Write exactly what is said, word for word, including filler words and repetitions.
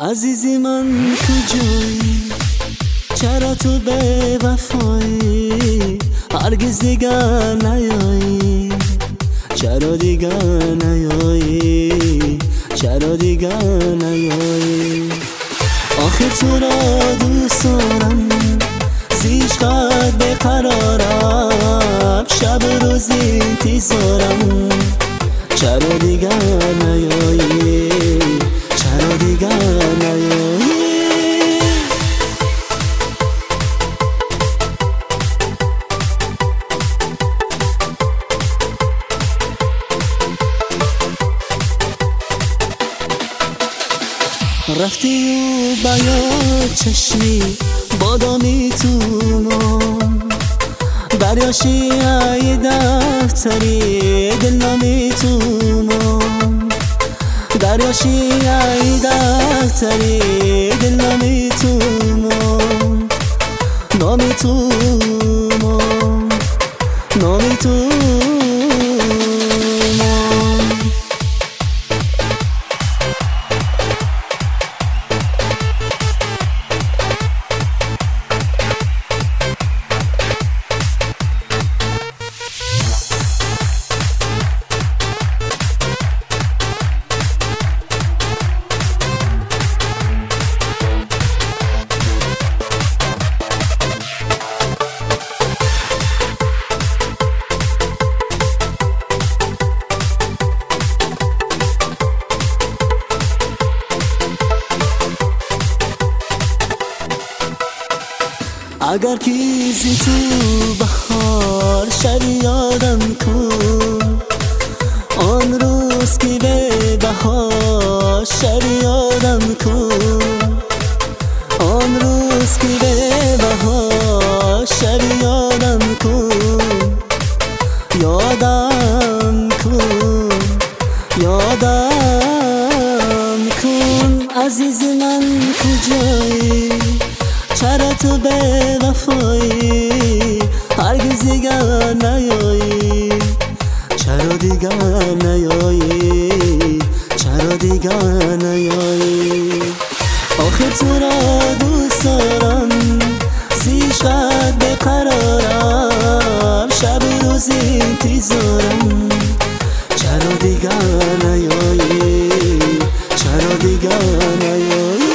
عزیزی من کجایی؟ چرا تو به وفایی؟ هرگز دیگر نیایی، چرا دیگر نیایی، چرا دیگر نیایی؟ آخر تو را دوست دارم، زیشقدر بقرارم، شب و روز انتظارم، چرا دیگر نیایی، چرا دیگر نیایی؟ رفتی و بیاد چشمی بادامی تو نام، دریاشی ای دفتری دلنامی تو نام، دریاشی ای دفتری دلنامی تو نام، نامی تو نام، نامی تو نام. اگر کیزی تو بهار شبی یادم کن، آن روز که به بهار شبی یادم کن، آن روز که به بهار شبی یادم کن، یادم کن، یادم کن. عزیز من کجایی؟ چرا تو به وفایی؟ هرگز دیگر نیایی، چرا دیگر نیایی، چرا دیگر نیایی؟ آخر تو را دوست دارم، زیشقدر بقرارم، شب و روز انتظارم، چرا دیگر نیایی، چرا دیگر نیایی؟